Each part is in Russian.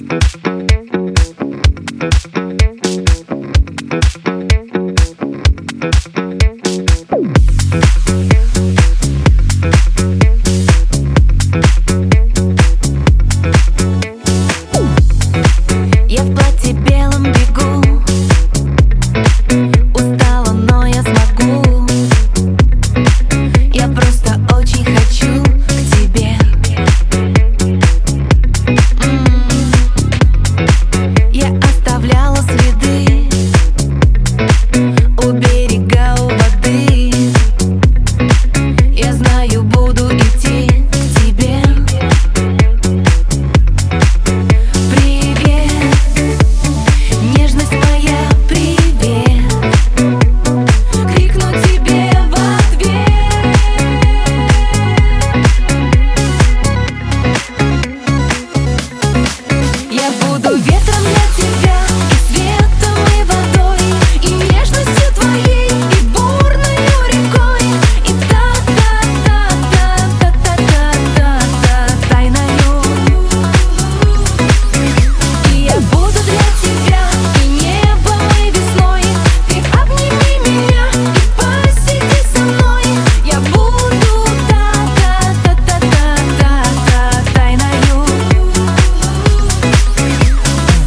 Я в платье белом бегу, устала, но я смогу. Я просто очень хочу к тебе. Я оставляла следы у берега, у воды. Я знаю, буду идти к тебе. Нежность моя, привет, крикну тебе в ответ. Я буду ветром для тебя, и светом, и водой, и нежностью твоей, и бурною рекой, и тайною. И я буду для тебя и небом, и весной. Ты обними меня и посиди со мной. Я буду тайною.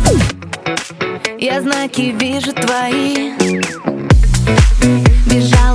Я знаки вижу твои. Бежала